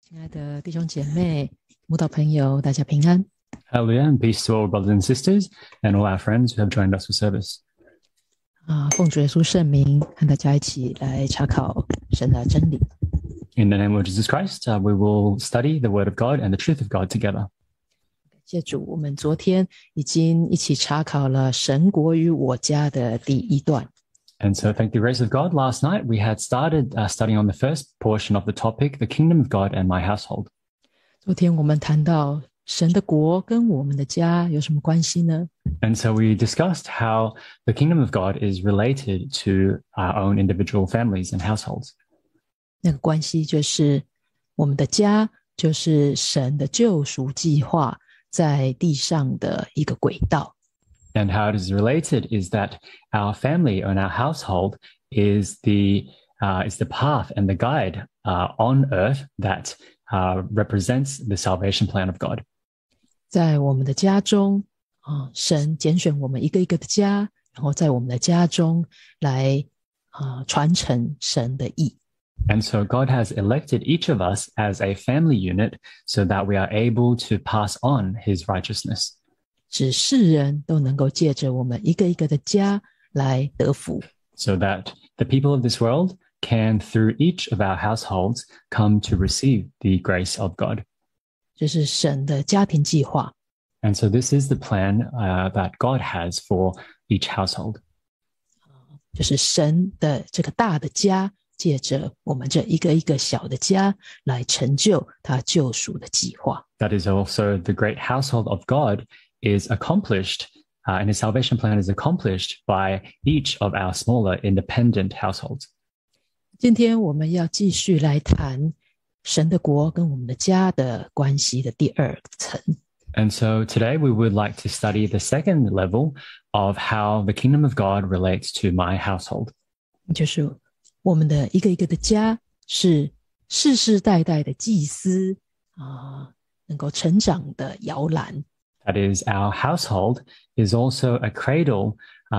亲爱的弟兄姐妹、慕道朋友，大家平安。 Hallelujah and peace to all brothers and sisters and all our friends who have joined us for service. 奉主耶稣圣名，和大家一起来查考神的真理。 In the name of Jesus Christ, we will study the Word of God and the truth of God together. 谢主，我们昨天已经一起查考了神国与我家的第一段。 And so, thank the grace of God, last night we had started studying on the first portion of the topic, the kingdom of God and my household. 昨天我们谈到神的国跟我们的家有什么关系呢？ And so we discussed how the kingdom of God is related to our own individual families and households. 那个关系就是我们的家就是神的救赎计划在地上的一个轨道。 And how it is related is that our family and our household is the path and the guide on earth that represents the salvation plan of God. 在我们的家中，神拣选我们一个一个的家，然后在我们的家中来传承神的义。 And so God has elected each of us as a family unit so that we are able to pass on his righteousness. 使世人都能够借着我们一个一个的家来得福。 So that the people of this world can, through each of our households, come to receive the grace of God. 这是神的家庭计划。 And so this is the plan that God has for each household. 就是神的这个大的家，借着我们这一个一个小的家来成就他救赎的计划。 That is also the great household of God is accomplished, and his salvation plan is accomplished by each of our smaller independent households. 今天我们要继续来谈神的国跟我们的家的关系的第二层。 And so today we would like to study the second level of how the kingdom of God relates to my household. 就是我们的一个一个的家是世世代代的祭司能够成长的摇篮。 That is, our household is also a cradle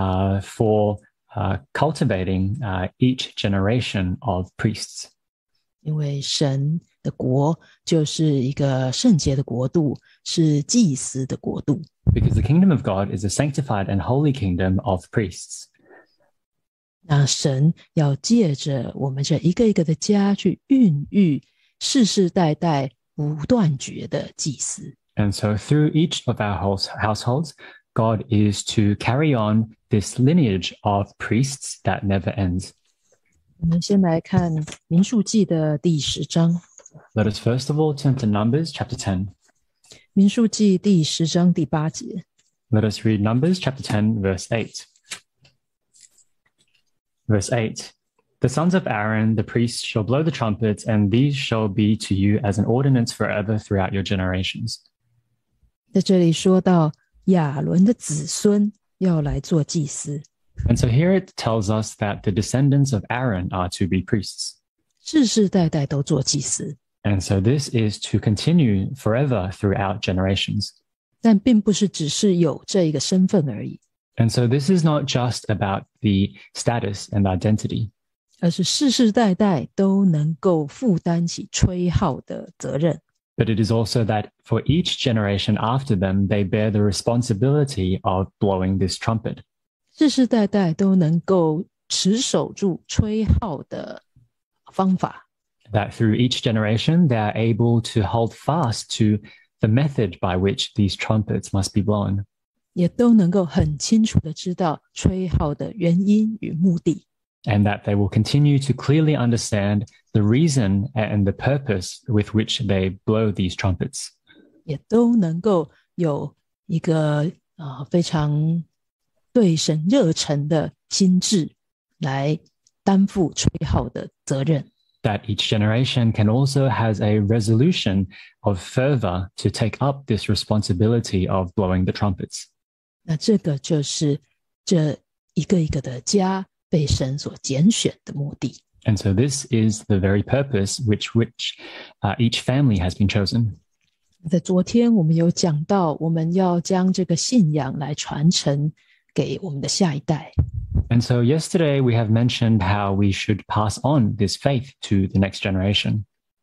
for cultivating each generation of priests. 因为神的国就是一个圣洁的国度，是祭司的国度。 Because the kingdom of God is a sanctified and holy kingdom of priests. 那神要借着我们这一个一个的家去孕育世世代代不断绝的祭司。 And so through each of our households, God is to carry on this lineage of priests that never ends. 我们先来看民数记的第10章。 Let us first of all turn to Numbers chapter 10. 民数记第10章第8节。 Let us read Numbers chapter 10, verse 8. Verse 8. The sons of Aaron, the priests, shall blow the trumpets, and these shall be to you as an ordinance forever throughout your generations. 在这里说到亚伦的子孙要来做祭司。 And so here it tells us that the descendants of Aaron are to be priests. 世世代代都做祭司。 And so this is to continue forever throughout generations. 但并不是只是有这一个身份而已。 And so this is not just about the status and identity. 而是世世代代都能够负担起吹号的责任。 But it is also that for each generation after them, they bear the responsibility of blowing this trumpet. 世世代代都能够持守住吹号的方法。 That through each generation, they are able to hold fast to the method by which these trumpets must be blown. 也都能够很清楚的知道吹号的原因与目的。 And that they will continue to clearly understand the reason and the purpose with which they blow these trumpets. 也都能够有一个非常对神热忱的心智来担负吹号的责任。 That each generation can also has a resolution of fervor to take up this responsibility of blowing the trumpets. 那这个就是这一个一个的家被神所拣选的目的。 And so this is the very purpose which each family has been chosen. 在昨天我们有讲到，我们要将这个信仰来传承给我们的下一代。 And so yesterday we have mentioned how we should pass on this faith to the next generation.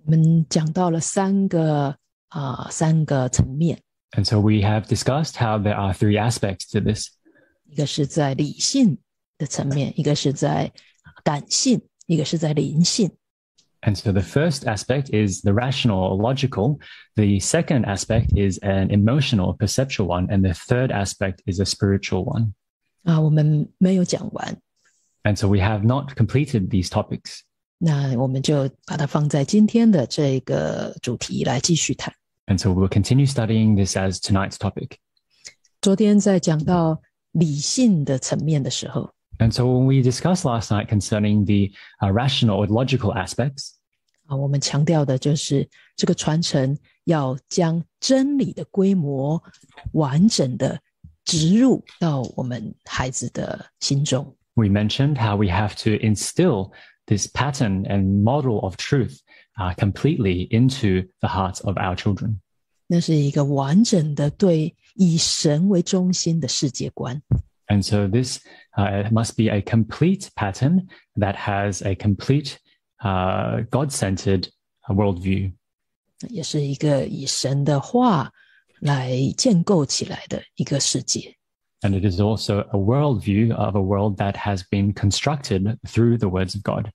我们讲到了三个层面， And so we have discussed how there are three aspects to this. 一个是在理性的层面，一个是在感性，一个是在灵性。 And so the first aspect is the rational or logical. The second aspect is an emotional, perceptual one. And the third aspect is a spiritual one. 我们没有讲完， And so we have not completed these topics. 那我们就把它放在今天的这个主题来继续谈。 And so we'll continue studying this as tonight's topic. 昨天在讲到理性的层面的时候， And so when we discussed last night concerning the rational or logical aspects, 我们强调的就是这个传承要将真理的规模完整的植入到我们孩子的心中。 we mentioned how we have to instill this pattern and model of truth completely into the hearts of our children. 那是一个完整的对以神为中心的世界观。 And so this must be a complete pattern that has a complete God-centered worldview. 也是一个以神的话来建构起来的一个世界。 And it is also a worldview of a world that has been constructed through the words of God.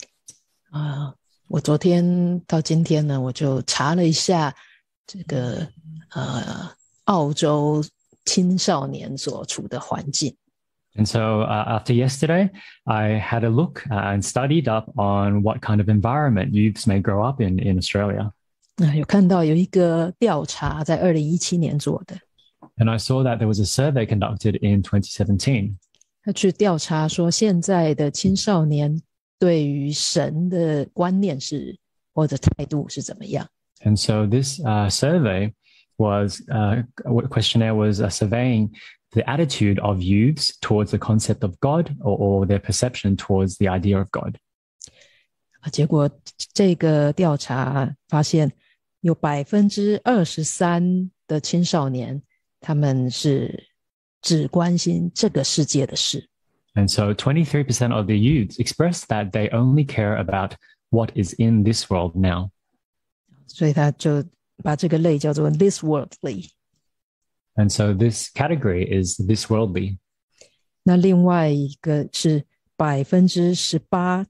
我昨天到今天呢，我就查了一下这个澳洲青少年所处的环境。 And so after yesterday, I had a look and studied up on what kind of environment youths may grow up in Australia. 有看到有一个调查在2017年做的， And I saw that there was a survey conducted in 2017. 他去调查说现在的青少年对于神的观念是或者态度是怎么样。 And so this survey was, questionnaire was surveying the attitude of youths towards the concept of God or their perception towards the idea of God. 结果这个调查发现有23%的青少年他们是只关心这个世界的事。 And so 23% of the youths expressed that they only care about what is in this world now. 所以他就把这个类叫做 this worldly。 And so this category is this worldly. 那另外一个是18%，20%，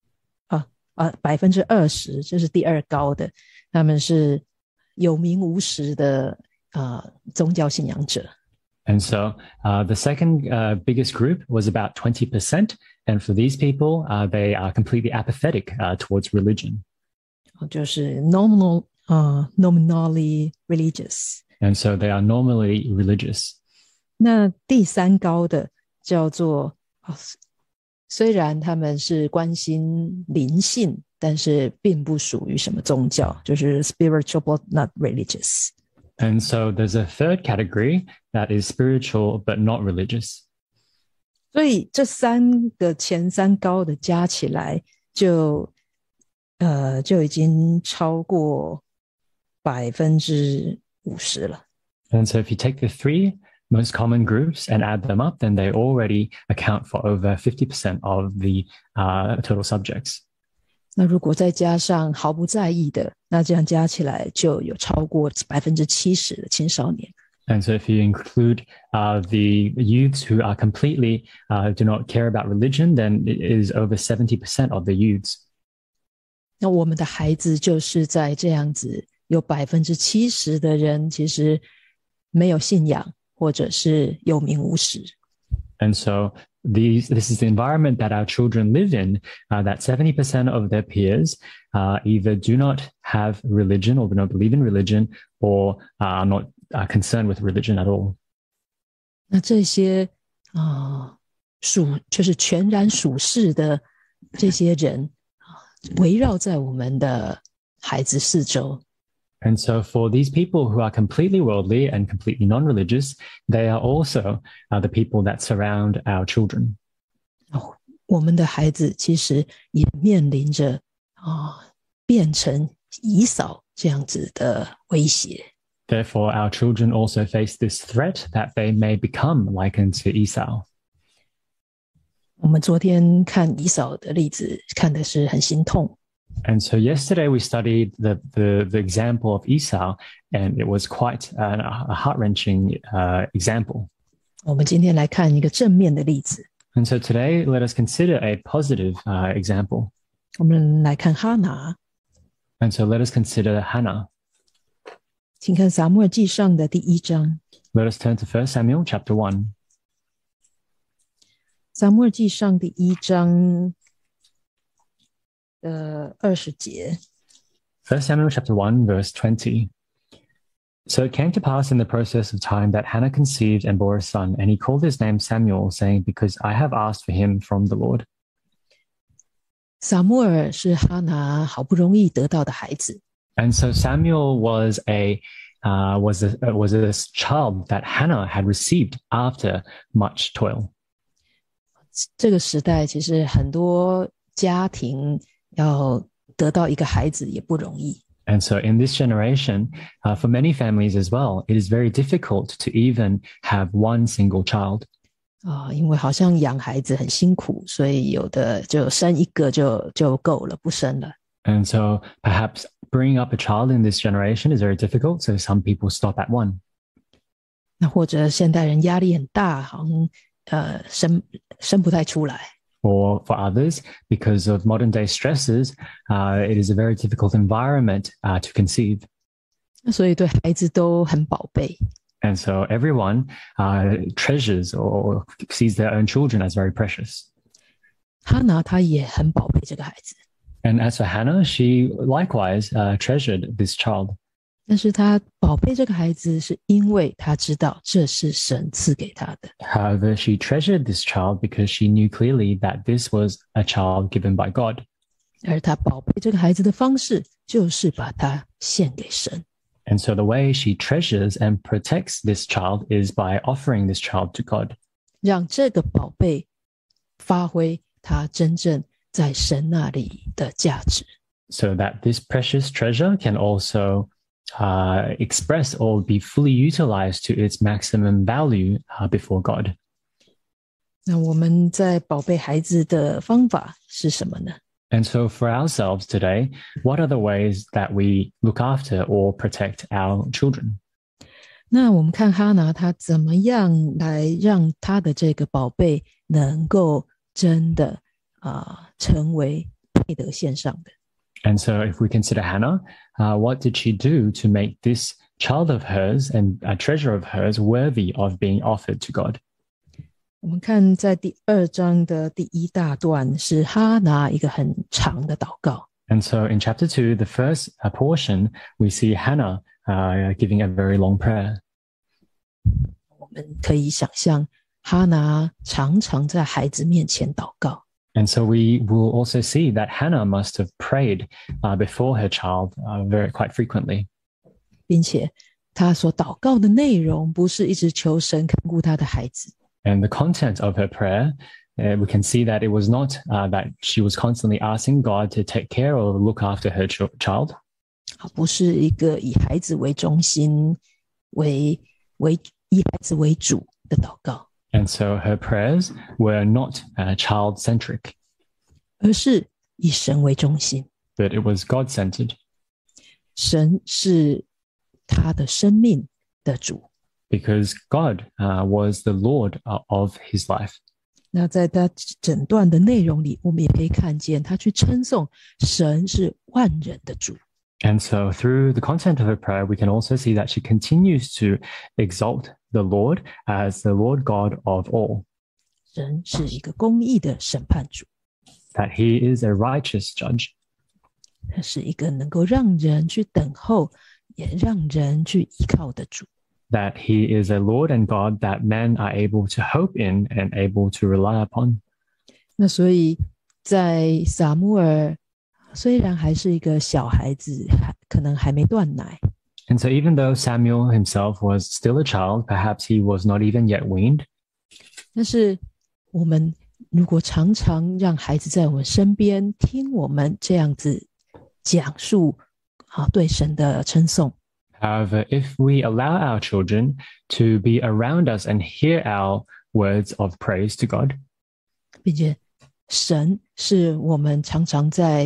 这是第二高的，他们是有名无实的宗教信仰者。 And so the second biggest group was about 20%. And for these people, they are completely apathetic towards religion. 就是 nominally religious。 And so they are normally religious. 那第三高的叫做虽然他们是关心灵性，但是并不属于什么宗教，就是 spiritual but not religious。 And so there's a third category that is spiritual but not religious. 所以这三个前三高的加起来就已经超过50%了。 And so if you take the three most common groups and add them up, then they already account for over 50% of the total subjects. 那如果再加上毫不在意的，那这样加起来就有超过70%的青少年。 And so if you include the youths who are completely do not care about religion, then it is over 70% of the youths. 那我们的孩子就是在这样子，有70%的人其实没有信仰，或者是有名无实。 And so this is the environment that our children live in, that 70% of their peers either do not have religion or do not believe in religion or are not concerned with religion at all. 那这些就是全然属世的这些人围绕在我们的孩子四周。 And so for these people who are completely worldly and completely non-religious, they are also the people that surround our children. 我们的孩子其实也面临着变成以扫这样子的威胁。 Therefore, our children also face this threat that they may become like unto Esau. 我们昨天看以扫的例子，看的是很心痛。 And so yesterday we studied the example of Esau, and it was quite a heart-wrenching example. 我们今天来看一个正面的例子。 And so today, let us consider a positive example. 我们来看哈拿。 And so let us consider Hannah. 请看撒母耳记上的第1章。 Let us turn to 1 Samuel chapter 1. 撒母耳记上第1章的20节。 1 Samuel chapter 1, verse 20. So it came to pass in the process of time that Hannah conceived and bore a son, and he called his name Samuel, saying, Because I have asked for him from the Lord. 撒母耳是哈拿好不容易得到的孩子。 And so Samuel was a child that Hannah had received after much toil. 这个时代其实很多家庭要得到一个孩子也不容易。 And so in this generation, for many families as well, it is very difficult to even have one single child. 因为好像养孩子很辛苦，所以有的就生一个就够了，不生了。 And so perhaps bringing up a child in this generation is very difficult, so some people stop at one. 那或者现代人压力很大，好像生不太出来。 Or for others, because of modern day stresses, it is a very difficult environment to conceive. 所以对孩子都很宝贝。 And so everyone treasures or sees their own children as very precious. 哈拿她也很宝贝这个孩子。 And as for Hannah, she likewise treasured this child. 但是她宝贝这个孩子，是因为她知道这是神赐给她的。 However, she treasured this child because she knew clearly that this was a child given by God. 而她宝贝这个孩子的方式，就是把它献给神。 And so the way she treasures and protects this child is by offering this child to God. 让这个宝贝发挥它真正在神那里的价值。 So that this precious treasure can also express or be fully utilized to its maximum value before God. 那我们在宝贝孩子的方法是什么呢？ And so for ourselves today, what are the ways that we look after or protect our children? 那我们看哈拿她怎么样来让她的这个宝贝能够真的成为配得献上的。 And so if we consider Hannah, what did she do to make this child of hers and a treasure of hers worthy of being offered to God? 我们看在第2章的第1大段是哈拿一个很长的祷告。 And so in chapter 2, the first portion, we see Hannah giving a very long prayer. 我们可以想象哈拿常常在孩子面前祷告。 And so we will also see that Hannah must have prayed before her child quite frequently. 并且她所祷告的内容不是一直求神看顾她的孩子。 And the content of her prayer, we can see that it was not that she was constantly asking God to take care or look after her child. 不是一个以孩子为中心、以孩子为主的祷告。 And so her prayers were not child-centric. 而是以神为中心。 But it was God-centered. 神是他的生命的主。 Because God was the Lord of his life. 那在他整段的内容里，我们也可以看见他去称颂神是万人的主。 And so through the content of her prayer, we can also see that she continues to exalt the Lord as the Lord God of all. 神是一个公义的审判主。 That he is a righteous judge. 他是一个能够让人去等候，也让人去依靠的主。 That he is a Lord and God that men are able to hope in and able to rely upon. 那所以在撒母耳虽然还是一个小孩子，可能还没断奶。 And so even though Samuel himself was still a child, perhaps he was not even yet weaned. 但是我们如果常常让孩子在我们身边听我们这样子讲述对神的称颂。 However, if we allow our children to be around us and hear our words of praise to God, 并且神是我们常常在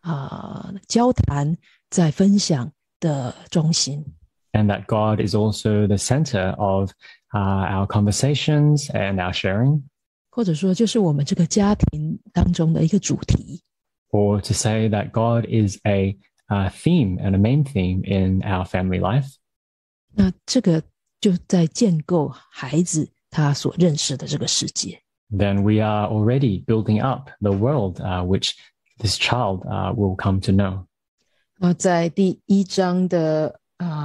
交谈、在分享的中心。 And that God is also the center of our conversations and our sharing. 或者说就是我们这个家庭当中的一个主题。 Or to say that God is a theme and a main theme in our family life. 那这个就在建构孩子他所认识的这个世界。 Then we are already building up the world which this child will come to know. 在第1章的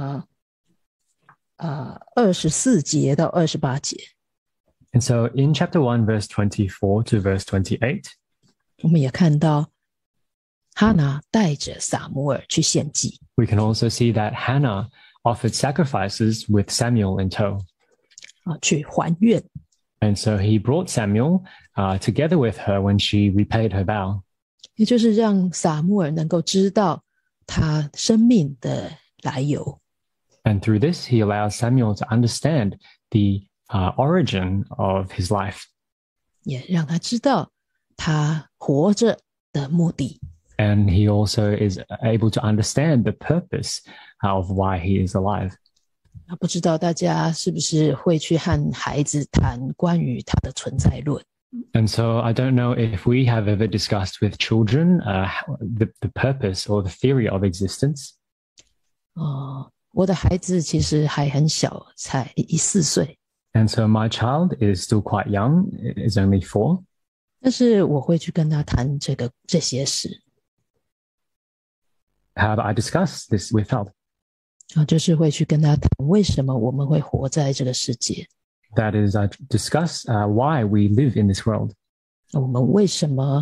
24节到28节。 And so in chapter 1, verse 24 to verse 28, 我们也看到哈拿带着撒母耳去献祭。 We can also see that Hannah offered sacrifices with Samuel in tow. 去还愿。 And so he brought Samuel together with her when she repaid her vow. 也就是让撒母耳能够知道他生命的来由。 And through this, he allows Samuel to understand the origin of his life. 也让他知道他活着的目的。 And he also is able to understand the purpose of why he is alive. 不知道大家是不是会去和孩子谈关于他的存在论。 And so I don't know if we have ever discussed with children the purpose or the theory of existence. 我的孩子其实还很小，才4岁。 And so my child is still quite young, is only 4. 但是我会去跟他谈这些事。 However, I discuss this with Feld. 就是会去跟他谈为什么我们会活在这个世界。 That is, I discuss why we live in this world. 我们为什么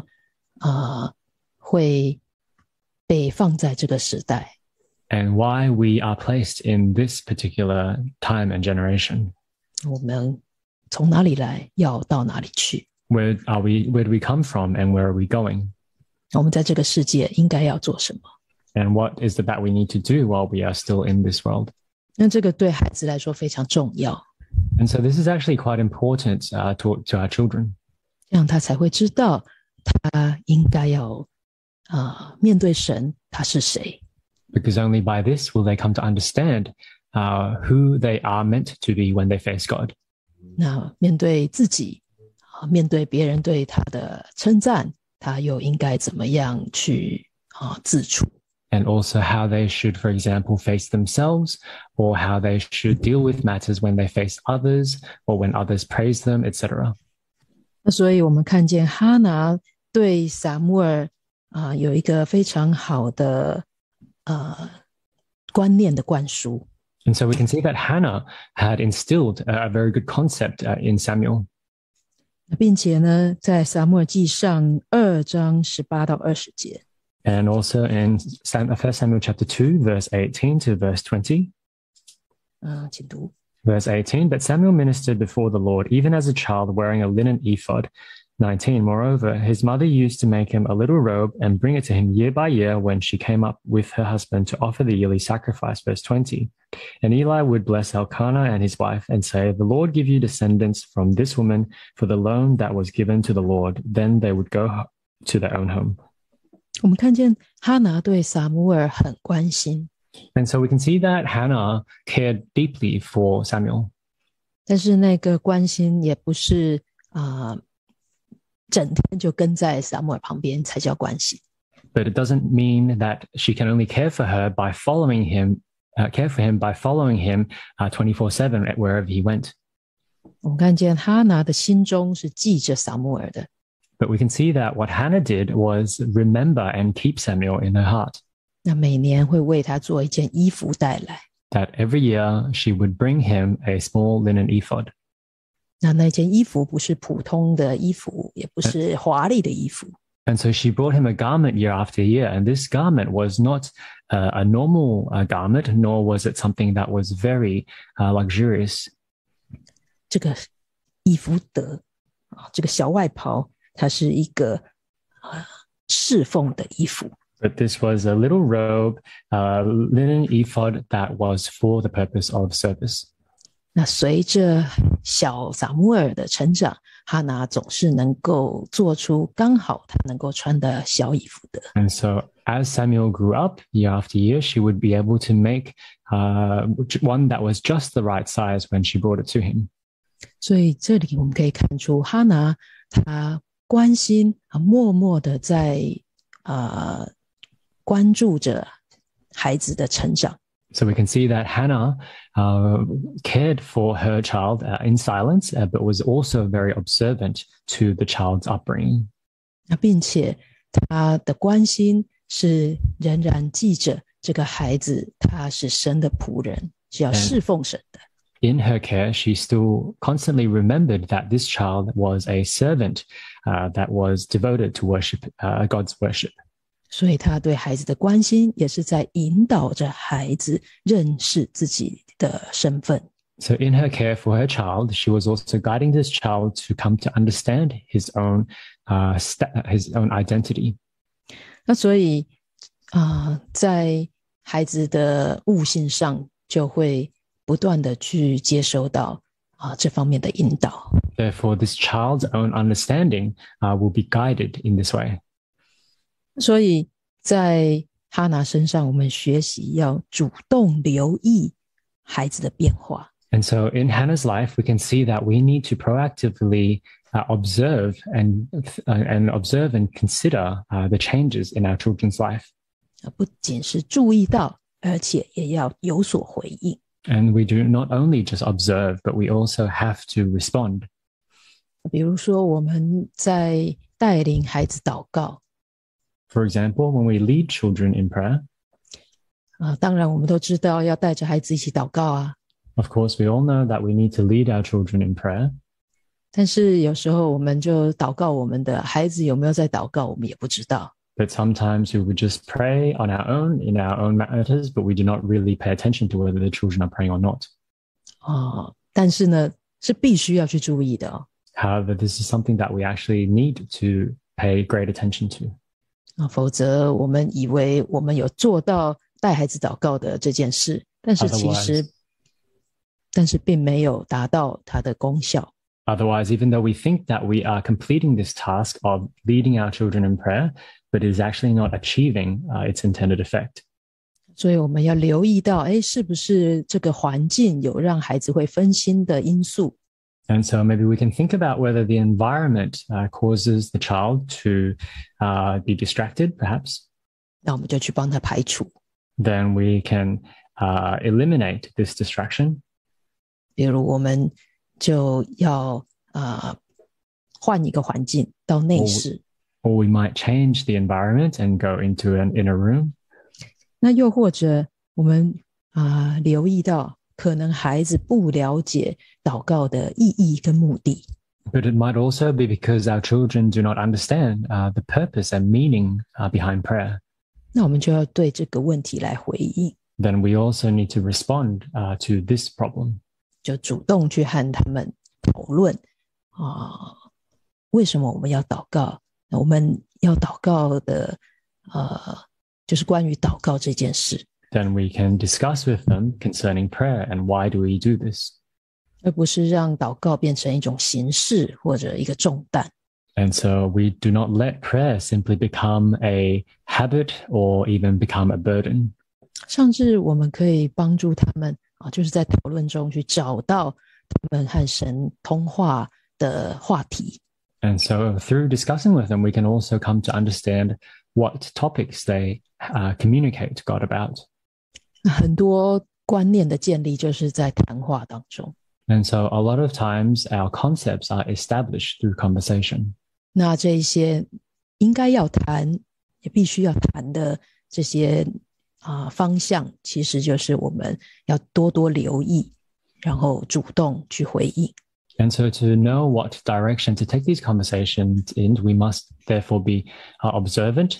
会被放在这个时代 And why we are placed in this particular time and generation. 我们从哪里来，要到哪里去 Where do we come from and where are we going? 我们在这个世界应该要做什么 And what is it that we need to do while we are still in this world? 那这个对孩子来说非常重要 And so this is actually quite important to our children. 这样他才会知道他应该要面对神他是谁 Because only by this will they come to understand who they are meant to be when they face God. 那面对自己面对别人对他的称赞他又应该怎么样去自处 And also how they should, for example, face themselves, or how they should deal with matters when they face others, or when others praise them, etc. 那所以我们看见哈拿对撒母耳有一个非常好的观念的灌输 And so we can see that Hannah had instilled a very good concept in Samuel. 并且呢在撒母耳记上2章18到20节 And also in 1 Samuel chapter 2, verse 18 to verse 20. 请读 Verse 18, but Samuel ministered before the Lord, even as a child wearing a linen ephod. 19, moreover, his mother used to make him a little robe and bring it to him year by year when she came up with her husband to offer the yearly sacrifice. Verse 20, and Eli would bless Elkanah and his wife and say, the Lord give you descendants from this woman for the loan that was given to the Lord. Then they would go to their own home. 我们看见哈拿对撒母耳很关心 And so we can see that Hannah cared deeply for Samuel. 但是那个关心也不是整天就跟在撒母耳旁边才叫关心 But it doesn't mean that she can only care for him by following him 24/7 wherever he went. 我们看见哈拿的心中是记着撒母耳的 But we can see that what Hannah did was remember and keep Samuel in her heart. 那每年会为他做一件衣服带来 That every year she would bring him a small linen ephod. 那件衣服不是普通的衣服也不是华丽的衣服 And so she brought him a garment year after year. And this garment was not a normal garment, nor was it something that was very luxurious. 这个衣服的这个小外袍它是一个侍奉的衣服 But this was a little robe, linen ephod that was for the purpose of service. 那随着小撒母耳的成长哈拿总是能够做出刚好她能够穿的小衣服的。 And so as Samuel grew up, year after year, she would be able to make one that was just the right size when she brought it to him. 所以这里我们可以看出哈拿她关心默默的在关注着孩子的成长。 So we can see that Hannah cared for her child in silence, but was also very observant to the child's upbringing. 并且她的关心是仍然记着这个孩子他是神的仆人，是要侍奉神的。 In her care, she still constantly remembered that this child was a servant that was devoted to worship, God's worship. 所以他对孩子的关心也是在引导着孩子认识自己的身份。 So in her care for her child, she was also guiding this child to come to understand his own identity. 那所以在孩子的悟性上就会不断的去接收到这方面的引导。 Therefore, this child's own understanding will be guided in this way. 所以在哈拿身上，我们学习要主动留意孩子的变化。 And so in Hannah's life, we can see that we need to proactively observe and consider the changes in our children's life. 不仅是注意到，而且也要有所回应。 And we do not only just observe, but we also have to respond. 比如说，我们在带领孩子祷告。 For example, when we lead children in prayer. 当然我们都知道要带着孩子一起祷告啊。 Of course, we all know that we need to lead our children in prayer. 但是有时候我们就祷告我们的孩子有没有在祷告，我们也不知道。 But sometimes we would just pray on our own, in our own matters, but we do not really pay attention to whether the children are praying or not. 但是呢，是必须要去注意的哦。 However, this is something that we actually need to pay great attention to. 否则我们以为我们有做到带孩子祷告的这件事，但是其实并没有达到它的功效。 Otherwise, even though we think that we are completing this task of leading our children in prayer, but it is actually not achieving its intended effect. 所以我们要留意到，是不是这个环境有让孩子会分心的因素。 And so maybe we can think about whether the environment causes the child to be distracted, perhaps. 那我们就去帮他排除。 Then we can eliminate this distraction. 比如我们就要换一个环境到内室。 Or we might change the environment and go into an inner room. 那又或者我们留意到可能孩子不了解祷告的意义跟目的。 But it might also be because our children do not understand the purpose and meaning behind prayer. 那我们就要对这个问题来回应。 Then we also need to respond to this problem. 就主动去和他们讨论为什么我们要祷告？我们要祷告的就是关于祷告这件事。 Then we can discuss with them concerning prayer and why do we do this. 而不是让祷告变成一种形式或者一个重担。 And so we do not let prayer simply become a habit or even become a burden. 甚至我们可以帮助他们就是在讨论中去找到他们和神通话的话题。 And so through discussing with them, we can also come to understand what topics they communicate to God about. 很多观念的建立就是在谈话当中。 And so a lot of times our concepts are established through conversation. 那这些应该要谈也必须要谈的这些方向，其实就是我们要多多留意，然后主动去回应。 And so to know what direction to take these conversations in, we must therefore be observant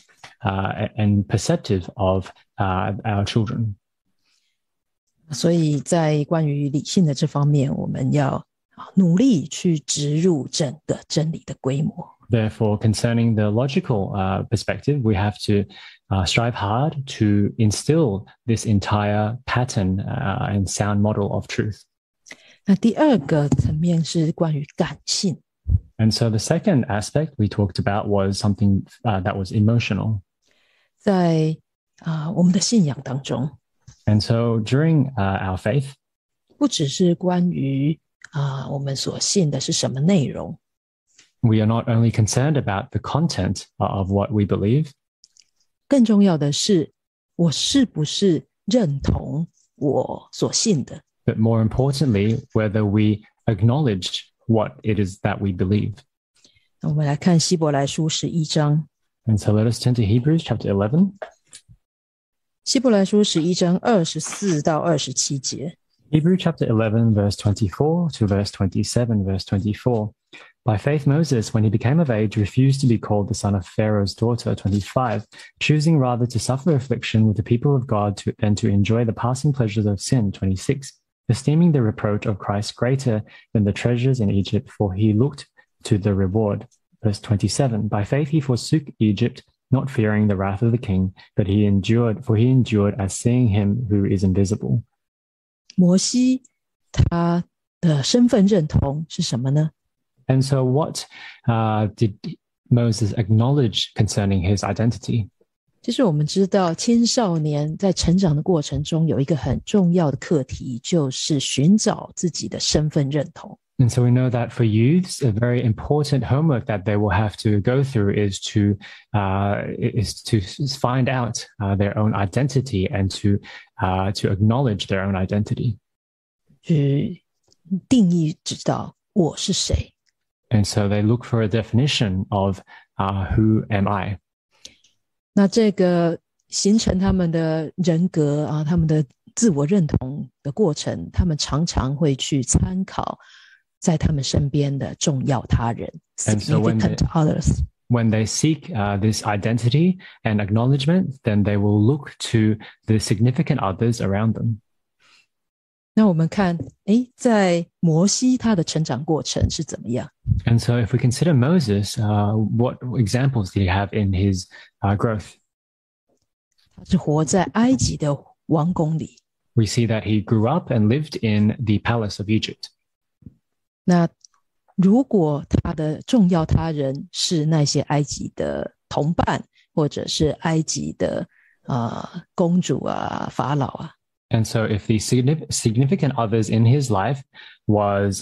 and perceptive of our children. 所以在关于理性的这方面，我们要努力去植入整个真理的规模。 Therefore, concerning the logical perspective, we have to strive hard to instill this entire pattern and sound model of truth. 那第二个层面是关于感性。 And so the second aspect we talked about was something that was emotional. 在我们的信仰当中， And so during our faith, 不只是关于我们所信的是什么内容， we are not only concerned about the content of what we believe, 更重要的是我是不是认同我所信的。 but more importantly, whether we acknowledge what it is that we believe. 那我们来看希伯来书11章， And so let us turn to Hebrews chapter 11. 希伯来书11章24到27节。 Hebrews chapter 11, verse 24 to verse 27, verse 24. By faith, Moses, when he became of age, refused to be called the son of Pharaoh's daughter, 25, choosing rather to suffer affliction with the people of God than to enjoy the passing pleasures of sin, 26, esteeming the reproach of Christ greater than the treasures in Egypt, for he looked to the reward. Verse 27, by faith he forsook Egypt, not fearing the wrath of the king, but he endured as seeing him who is invisible. 摩西他的身份认同是什么呢？ And so what did Moses acknowledge concerning his identity? 其实我们知道青少年在成长的过程中有一个很重要的课题，就是寻找自己的身份认同。 And so we know that for youths, a very important homework that they will have to go through is to find out their own identity and to acknowledge their own identity. 去定义知道我是谁。 And so they look for a definition of who am I. 那这个形成他们的人格他们的自我认同的过程，他们常常会去参考在他们身边的重要他人 significant others. When they seek this identity and acknowledgement, then they will look to the significant others around them. 那我们看在摩西他的成长过程是怎么样？ And so if we consider Moses, what examples did he have in his growth? 他是活在埃及的王宫里。 We see that he grew up and lived in the palace of Egypt. 那如果他的重要他人是那些埃及的同伴，或者是埃及的公主法老 And so if the significant others in his life was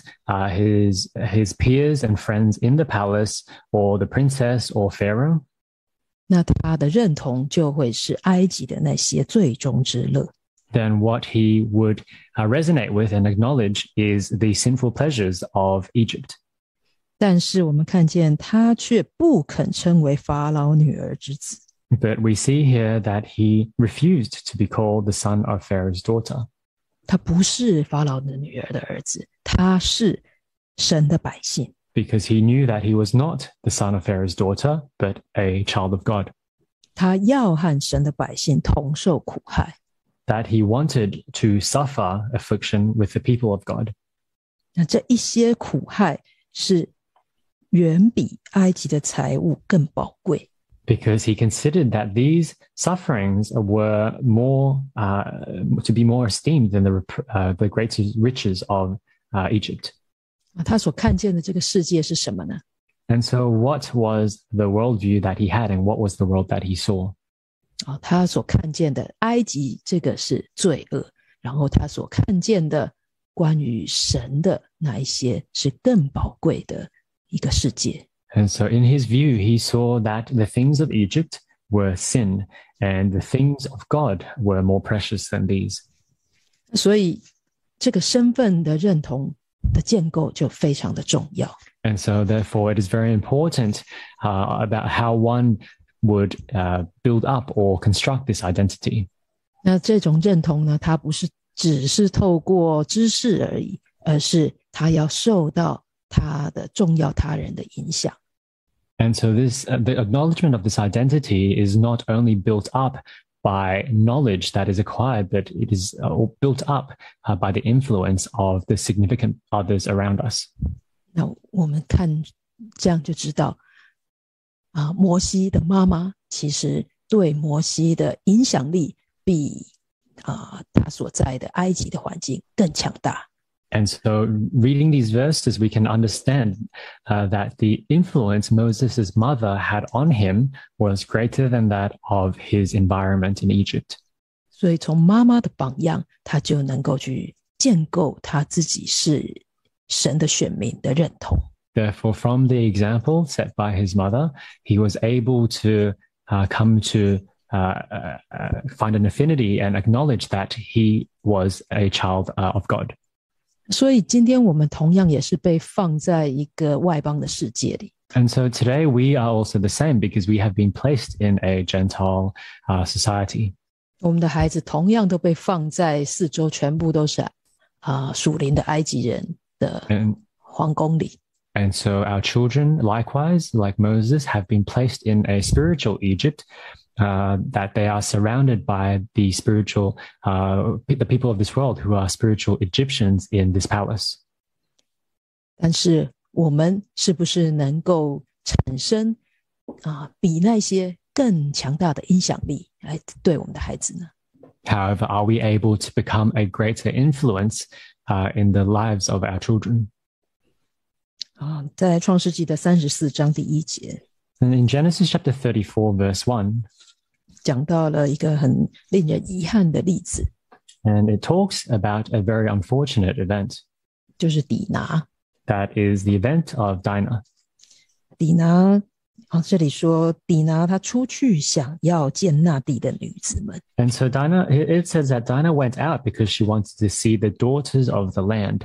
his peers and friends in the palace, or the princess or Pharaoh, 那他的认同就会是埃及的那些最终之乐。 then what he would resonate with and acknowledge is the sinful pleasures of Egypt. 但是我们看见他却不肯称为法老女儿之子。 But we see here that he refused to be called the son of Pharaoh's daughter. 他不是法老的女儿的儿子，他是神的百姓。 Because he knew that he was not the son of Pharaoh's daughter, but a child of God. 他要和神的百姓同受苦害。 That he wanted to suffer affliction with the people of God. 那这一些苦害是远比埃及的财物更宝贵。 Because he considered that these sufferings were more to be more esteemed than the greater riches of Egypt. 他所看见的这个世界是什么呢？ And so what was the worldview that he had, and what was the world that he saw? 他所看见的埃及这个是罪恶，然后他所看见的关于神的那一些是更宝贵的一个世界。 And so in his view, he saw that the things of Egypt were sin, and the things of God were more precious than these. 所以这个身份的认同的建构就非常的重要。 And so therefore it is very important about how one would build up or construct this identity. 那这种认同呢，它不是只是透过知识而已，而是它要受到它的重要他人的影响。 And so the acknowledgement of this identity is not only built up by knowledge that is acquired, but it is built up by the influence of the significant others around us. 那我们看这样就知道摩西的妈妈其实对摩西的影响力比他所在的埃及的环境更强大。 And so reading these verses, we can understand that the influence Moses' mother had on him was greater than that of his environment in Egypt. 所以从妈妈的榜样，他就能够去建构他自己是神的选民的认同。 Therefore, from the example set by his mother, he was able to come to find an affinity and acknowledge that he was a child of God. 所以今天我们同样也是被放在一个外邦的世界里。 And so today we are also the same because we have been placed in a Gentile society. 我们的孩子同样都被放在四周全部都是属灵的埃及人的皇宫里。 And so our children, likewise, like Moses, have been placed in a spiritual Egypt, that they are surrounded by the spiritual, the people of this world who are spiritual Egyptians in this palace. 但是我们是不是能够产生比那些更强大的影响力来对我们的孩子呢？ However, are we able to become a greater influence in the lives of our children? 在创世纪的34章第1节 And in Genesis chapter 34, verse 1, 讲到了一个很令人遗憾的例子， and it talks about a very unfortunate event. 就是底拿。 That is the event of Dinah. 底拿这里说底拿他出去想要见那地的女子们。 And so Dinah, it says that Dinah went out because she wanted to see the daughters of the land.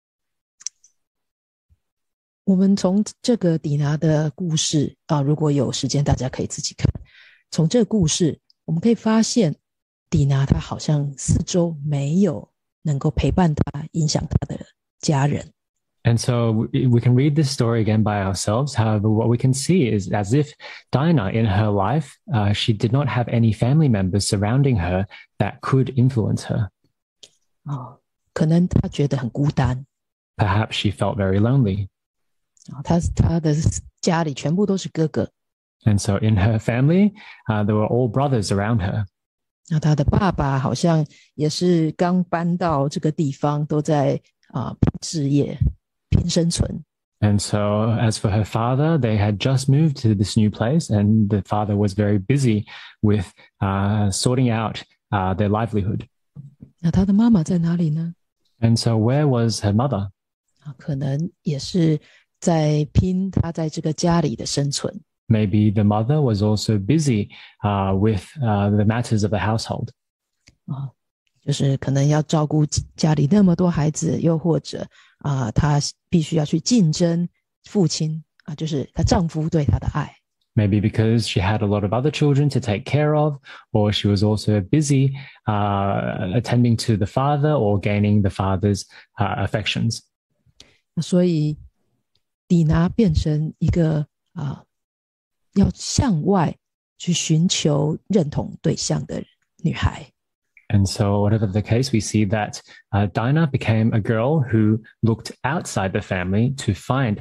我们从这个底拿的故事如果有时间大家可以自己看。从这个故事我们可以发现底拿他好像四周没有能够陪伴他影响他的家人。 And so we can read this story again by ourselves. However, what we can see is as if Dinah in her life, she did not have any family members surrounding her that could influence her. 可能他觉得很孤单。 Perhaps she felt very lonely. 他的家里全部都是哥哥。 And so in her family, there were all brothers around her. 那他的爸爸好像也是刚搬到这个地方，都在拼事业、拼生存。 And so as for her father, they had just moved to this new place, and the father was very busy with sorting out their livelihood. 那他的妈妈在哪里呢？ And so where was her mother? 可能也是在拼他在这个家里的生存。 Maybe the mother was also busy with the matters of the household. 就是可能要照顾家里那么多孩子，又或者她必须要去竞争父亲就是她丈夫对她的爱。 Maybe because she had a lot of other children to take care of, or she was also busy attending to the father or gaining the father's affections. 所以底拿变成一个要向外去寻求认同对象的女孩。 And so whatever the case, we see that Dinah became a girl who looked outside the family to find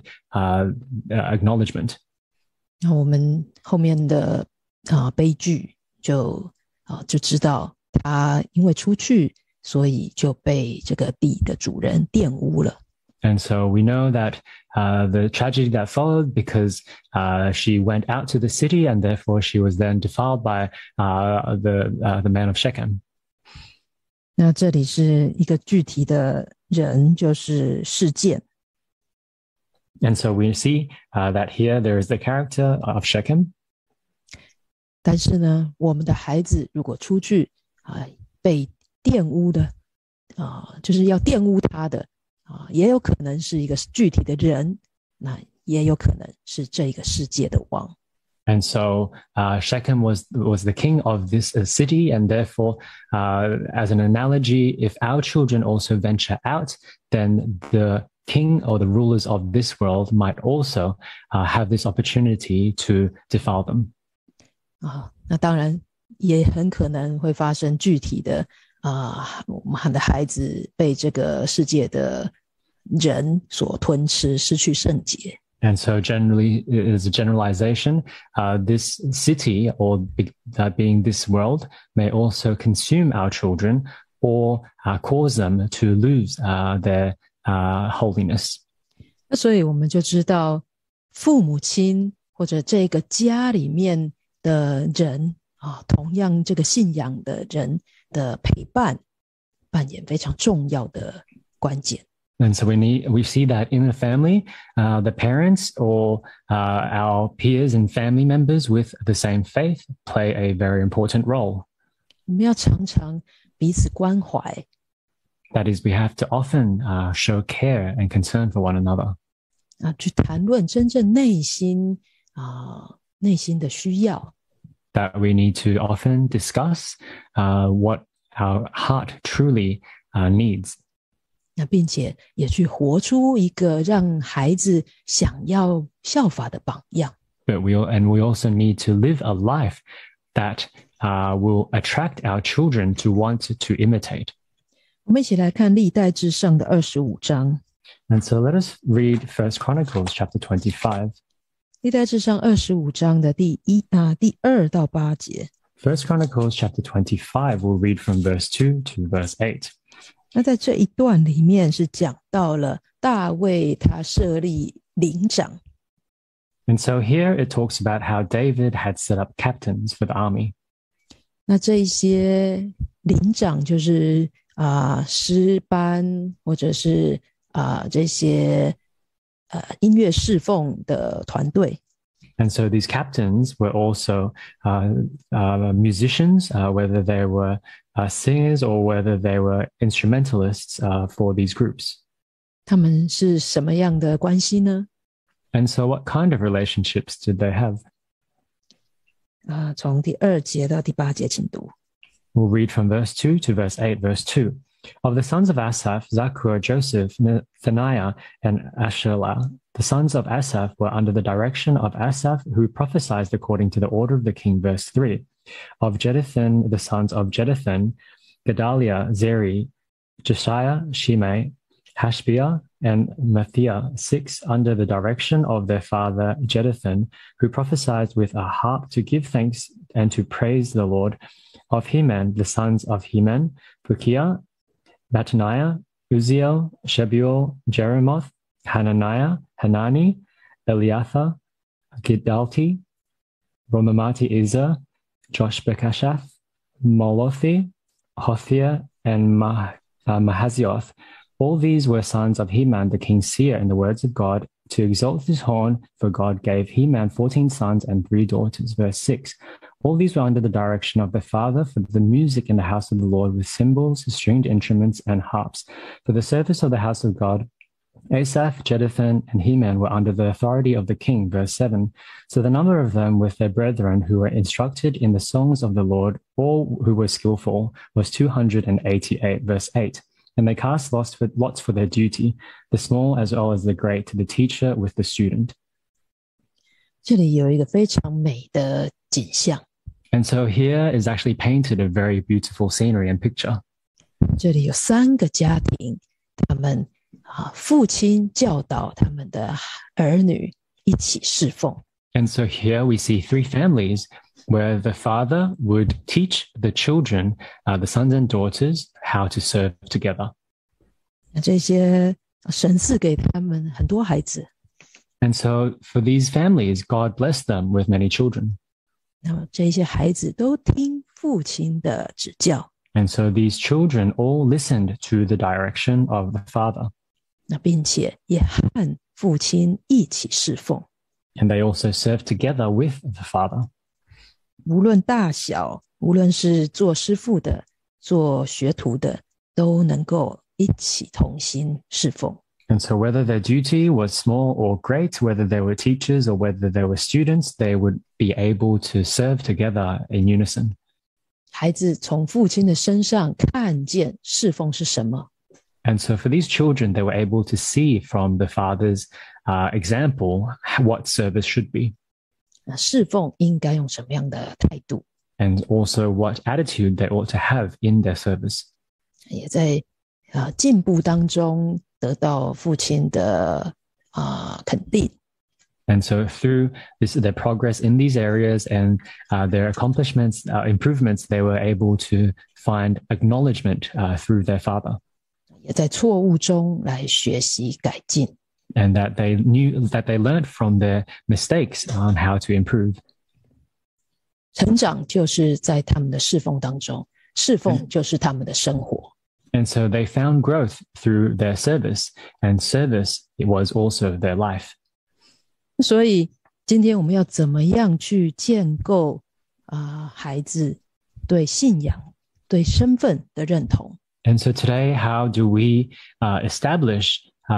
acknowledgement. 那我们后面的悲剧就知道她因为出去，所以就被这个地的主人玷污了。 And so we know that the tragedy that followed because she went out to the city and therefore she was then defiled by the man of Shechem. 那这里是一个具体的人，就是事件。 And so we see that here there is the character of Shechem. 但是呢，我们的孩子如果出去被玷污的就是要玷污他的也有可能是一个具体的人，那也有可能是这个世界的王。 And so Shechem was the king of this city, and therefore, as an analogy, if our children also venture out, then the king or the rulers of this world might also have this opportunity to defile them. 那当然也很可能会发生具体的我们的孩子被这个世界的人所吞吃，失去圣洁。 And so generally, as a generalization, this city or being this world may also consume our children or cause them to lose their holiness. 那所以我们就知道父母亲或者这个家里面的人同样这个信仰的人的陪伴扮演非常重要的关键。 And so we see that in the family, the parents or our peers and family members with the same faith play a very important role. 我们要常常彼此关怀。 That is, we have to often show care and concern for one another. 去谈论真正内心的需要。 That we need to often discuss what our heart truly needs. 那并且也去活出一个让孩子想要效法的榜样。 But we also need to live a life that will attract our children to want to imitate. 我们一起来看历代志上的25章。 And so let us read 1 Chronicles chapter 25. 历代志上25章的第2到8节。 1 Chronicles chapter 25 we'll read from verse 2 to verse 8. 那在这一段里面是讲到了大卫他设立领长。 And so here it talks about how David had set up captains for the army. 那这一些领长就是诗班或者是这些音乐侍奉的团队。 And so these captains were also musicians, whether they were singers or whether they were instrumentalists for these groups. 他们是什么样的关系呢？ And so what kind of relationships did they have? 从第2节到第8节请读。 We'll read from verse 2 to verse 8, verse 2. Of the sons of Asaph, Zakur, Joseph, Nathaniah, and Asherlah. The sons of Asaph were under the direction of Asaph, who prophesied according to the order of the king. Verse 3. Of Jeduthun, the sons of Jeduthun, Gedaliah, Zeri, Josiah, Shimei, Hashbiah, and Mathiah, 6 under the direction of their father Jeduthun, who prophesied with a harp to give thanks and to praise the Lord. Of Heman, the sons of Heman, Bukiah, Mattaniah, Uziel, Shebuel, Jeremoth, Hananiah, Hanani, Eliathah, Gidalti, Romamati Ezer, Josh Bekashath, Molothi, Hothir, and Mahazioth. All these were sons of Heman, the king's seer, in the words of God, to exalt his horn, for God gave Heman 14 sons and 3 daughters. Verse 6. All these were under the direction of their father for the music in the house of the Lord with cymbals, stringed instruments, and harps. For the service of the house of God, Asaph, Jeduthun, and Heman were under the authority of the king. Verse 7. So the number of them with their brethren who were instructed in the songs of the Lord, all who were skillful, was 288. Verse 8. And they cast lots for their duty, the small as well as the great, the teacher with the student. 这里有一个非常美的景象。 And so here is actually painted a very beautiful scenery and picture. 这里有3个家庭，他们父亲教导他们的儿女一起侍奉。 And so here we see 3 families where the father would teach the children, the sons and daughters, how to serve together. 那这些神赐给他们很多孩子。 And so for these families, God blessed them with many children. 那么这些孩子都听父亲的指教。 And so these children all listened to the direction of the father. 那并且也和父亲一起侍奉。 And they also served together with the father. 无论大小，无论是做师傅的、做学徒的，都能够一起同心侍奉。 And so whether their duty was small or great, whether they were teachers or whether they were students, they would be able to serve together in unison. 孩子从父亲的身上看见侍奉是什么。 And so for these children, they were able to see from the father's example what service should be. 那侍奉应该用什么样的态度？ And also what attitude they ought to have in their service. 也在进步当中得到父亲的肯定。 And so through their progress in these areas and their accomplishments, improvements, they were able to find acknowledgement through their father. 也在错误中来学习改进。 And that they learned from their mistakes on how to improve. 成长就是在他们的侍奉当中，侍奉就是他们的生活。 And so they found growth through their service, and service it was also their life. 所以今天我们要怎么样去建构孩子对信仰、对身份的认同？ And so today, how do we establish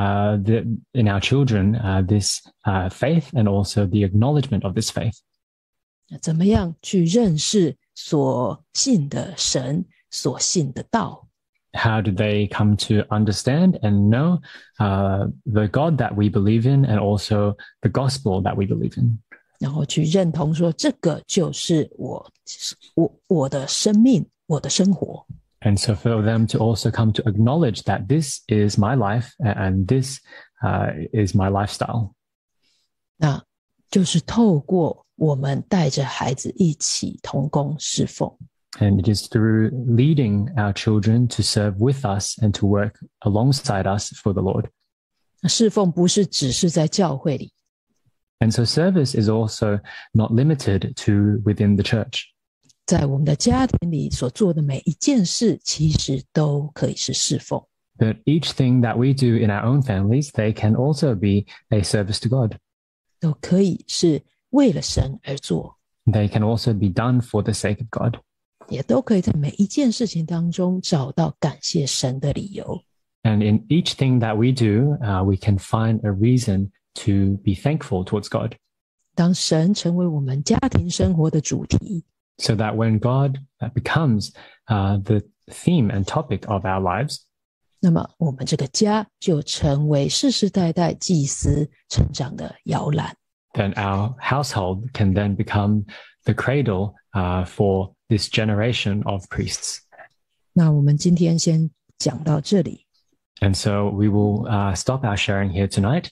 in our children this faith and also the acknowledgement of this faith? 怎么样去认识所信的神、所信的道？ How do they come to understand and know the God that we believe in and also the gospel that we believe in? 然后去认同说，这个就是我的生命，我的生活。 And so for them to also come to acknowledge that this is my life and this is my lifestyle. 那就是透过我们带着孩子一起同工侍奉。 And it is through leading our children to serve with us and to work alongside us for the Lord. 侍奉不是只是在教会里， And so service is also not limited to within the church. 在我们的家庭里所做的每一件事，其实都可以是侍奉。 But each thing that we do in our own families, they can also be a service to God. 都可以是为了神而做， They can also be done for the sake of God. 也都可以在每一件事情当中找到感谢神的理由。 And in each thing that we do, we can find a reason to be thankful towards God. 当神成为我们家庭生活的主题， So that when God becomes the theme and topic of our lives, 那么我们这个家就成为世世代代祭司成长的摇篮。 then our household can then become the cradle for this generation of priests. 那我们今天先讲到这里。 And so we will stop our sharing here tonight.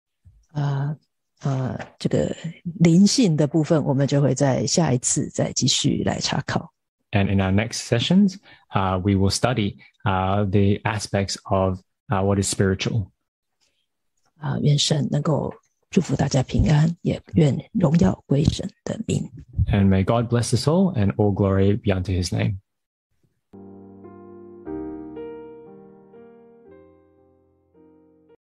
这个灵性的部分，我们就会在下一次再继续来查考。 And in our next sessions, we will study the aspects of what is spiritual. 愿神能够祝福大家平安，也愿荣耀归神的名。 And may God bless us all and all glory be unto his name.